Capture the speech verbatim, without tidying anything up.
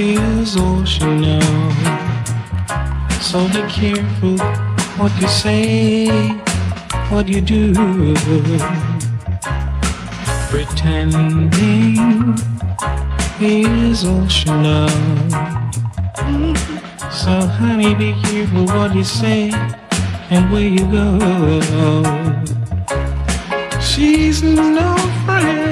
is all she knows. So be careful what you say, what you do. Pretending is all she knows. So honey, be careful what you say and where you go. She's no friend